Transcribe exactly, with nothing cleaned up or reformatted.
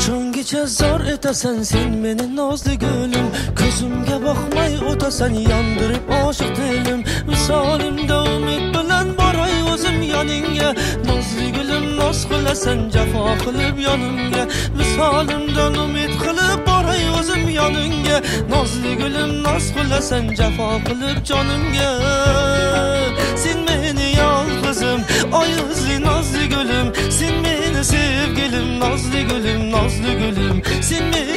Akşam gece zar etasen sen meni nazlı gülüm. Gözümge bakmay otasan yandırıp aşık dilim. Misalimde umid bilen baray özüm yanınga. Nazlı gülüm naz kılasan cefa kılıp yanımga. Misalimden umid kılıp baray özüm yanınga. Nazlı gülüm naz kılasan cefa kılıp canımga. Sen meni yalgızım ay özlü nazlı gülüm. Sen meni sevgilim nazlı gülüm nazlı gülüm. Sen meni